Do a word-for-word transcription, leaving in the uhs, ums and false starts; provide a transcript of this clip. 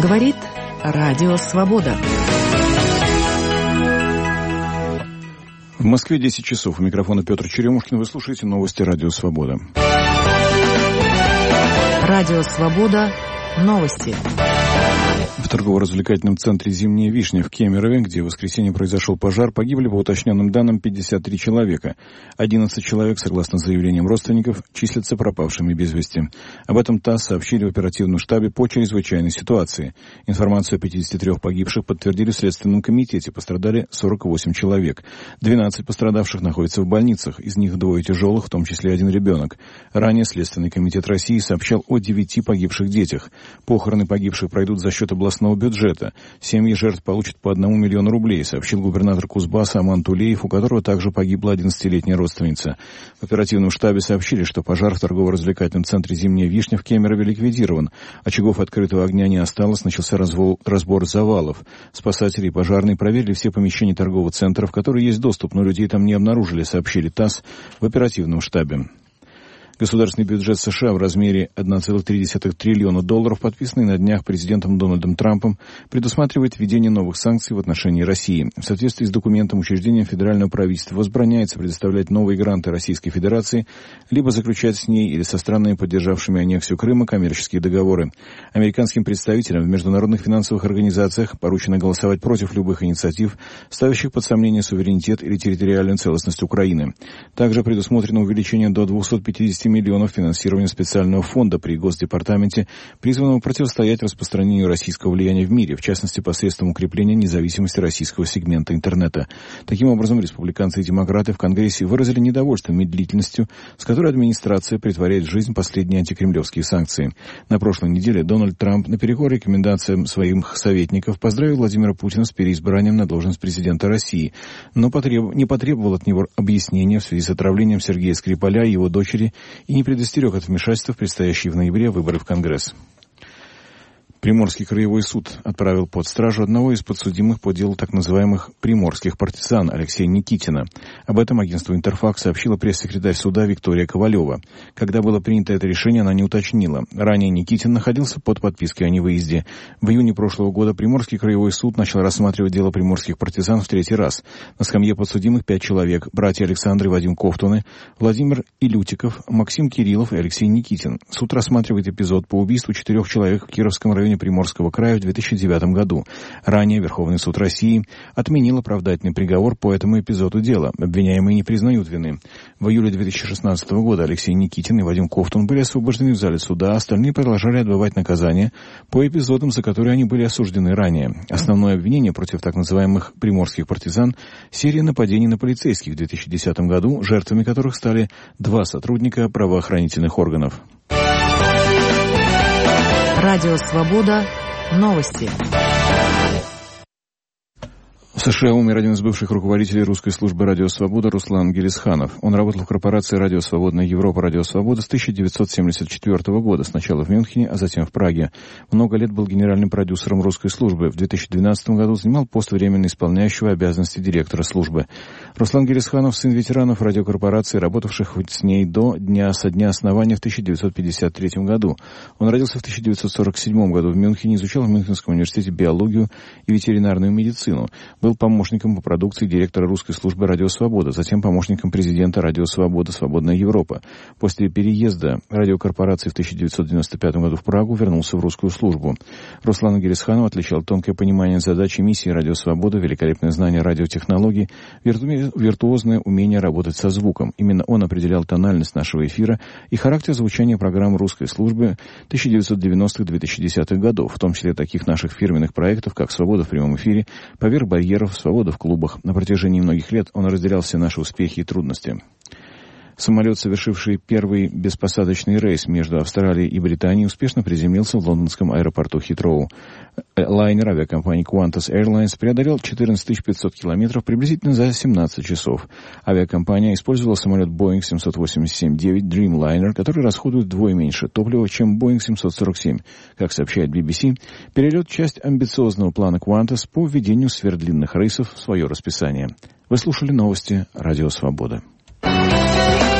Говорит Радио Свобода. В Москве десять часов. У микрофона Петр Черемушкин. Вы слушаете новости Радио Свобода. Радио Свобода. Новости. В торгово-развлекательном центре «Зимняя вишня» в Кемерове, где в воскресенье произошел пожар, погибли, по уточненным данным, пятьдесят три человека. одиннадцать человек, согласно заявлениям родственников, числятся пропавшими без вести. Об этом ТАСС сообщили в оперативном штабе по чрезвычайной ситуации. Информацию о пятидесяти трёх погибших подтвердили в Следственном комитете. Пострадали сорок восемь человек. двенадцать пострадавших находятся в больницах. Из них двое тяжелых, в том числе один ребенок. Ранее Следственный комитет России сообщал о девяти погибших детях. Похороны погибших пройдут за счет областного бюджета. Семьи жертв получат по одному миллиону рублей, сообщил губернатор Кузбасса Аман Тулеев, у которого также погибла одиннадцатилетняя родственница. В оперативном штабе сообщили, что пожар в торгово-развлекательном центре «Зимняя вишня» в Кемерове ликвидирован. Очагов открытого огня не осталось, начался развол, разбор завалов. Спасатели и пожарные проверили все помещения торгового центра, в которые есть доступ, но людей там не обнаружили, сообщили ТАСС в оперативном штабе. Государственный бюджет США в размере один целых три десятых триллиона долларов, подписанный на днях президентом Дональдом Трампом, предусматривает введение новых санкций в отношении России. В соответствии с документом учреждениям федерального правительства возбраняется предоставлять новые гранты Российской Федерации, либо заключать с ней или со странами, поддержавшими аннексию Крыма, коммерческие договоры. Американским представителям в международных финансовых организациях поручено голосовать против любых инициатив, ставящих под сомнение суверенитет или территориальную целостность Украины. Также предусмотрено увеличение до двухсот пятидесяти миллионов финансирования специального фонда при Госдепартаменте, призванного противостоять распространению российского влияния в мире, в частности, посредством укрепления независимости российского сегмента интернета. Таким образом, республиканцы и демократы в Конгрессе выразили недовольство медлительностью, с которой администрация претворяет в жизнь последние антикремлевские санкции. На прошлой неделе Дональд Трамп, наперекор рекомендациям своих советников, поздравил Владимира Путина с переизбранием на должность президента России, но потреб... не потребовал от него объяснения в связи с отравлением Сергея Скрипаля и его дочери и не предостерег от вмешательства в предстоящие в ноябре выборы в Конгресс. Приморский краевой суд отправил под стражу одного из подсудимых по делу так называемых приморских партизан Алексея Никитина. Об этом агентству «Интерфакс» сообщила пресс-секретарь суда Виктория Ковалева. Когда было принято это решение, она не уточнила. Ранее Никитин находился под подпиской о невыезде. В июне прошлого года Приморский краевой суд начал рассматривать дело приморских партизан в третий раз. На скамье подсудимых пять человек: братья Александр и Вадим Ковтуны, Владимир Илютиков, Максим Кириллов и Алексей Никитин. Суд рассматривает эпизод по убийству четырех человек в Кировском районе Приморского края в две тысячи девятом году. Ранее Верховный суд России отменил оправдательный приговор по этому эпизоду дела. Обвиняемые не признают вины. В июле две тысячи шестнадцатого года Алексей Никитин и Вадим Ковтун были освобождены в зале суда, остальные продолжали отбывать наказание по эпизодам, за которые они были осуждены ранее. Основное обвинение против так называемых приморских партизан — серия нападений на полицейских в две тысячи десятом году, жертвами которых стали два сотрудника правоохранительных органов. Радио Свобода. Новости. В США умер один из бывших руководителей русской службы «Радио Свобода» Руслан Гелисханов. Он работал в корпорации «Радио Свободная Европа», «Радио Свобода» с тысяча девятьсот семьдесят четвёртого года, сначала в Мюнхене, а затем в Праге. Много лет был генеральным продюсером русской службы. В две тысячи двенадцатом году занимал пост временно исполняющего обязанности директора службы. Руслан Гелисханов — сын ветеранов радиокорпорации, работавших с ней до дня со дня основания в тысяча девятьсот пятьдесят третьем году. Он родился в тысяча девятьсот сорок седьмом году в Мюнхене, изучал в Мюнхенском университете биологию и ветеринарную медицину. Был помощником по продукции директора русской службы «Радио Свобода», затем помощником президента «Радио Свобода. Свободная Европа». После переезда радиокорпорации в тысяча девятьсот девяносто пятом году в Прагу вернулся в русскую службу. Руслана Гелисханова отличал тонкое понимание задач и миссии «Радио Свобода», великолепное знание радиотехнологий, вирту... виртуозное умение работать со звуком. Именно он определял тональность нашего эфира и характер звучания программ русской службы тысяча девятьсот девяностых — две тысячи десятых годов, в том числе таких наших фирменных проектов, как «Свобода в прямом эфире», «Поверх барьеров», «Свобода в клубах». На протяжении многих лет он разделял все наши успехи и трудности. Самолет, совершивший первый беспосадочный рейс между Австралией и Британией, успешно приземлился в лондонском аэропорту Хитроу. Лайнер авиакомпании Qantas Airlines преодолел четырнадцать тысяч пятьсот километров приблизительно за семнадцать часов. Авиакомпания использовала самолет Boeing семьсот восемьдесят семь девять Dreamliner, который расходует вдвое меньше топлива, чем Boeing семьсот сорок семь. Как сообщает би би си, перелет — часть амбициозного плана Qantas по введению сверхдлинных рейсов в свое расписание. Вы слушали новости «Радио Свобода».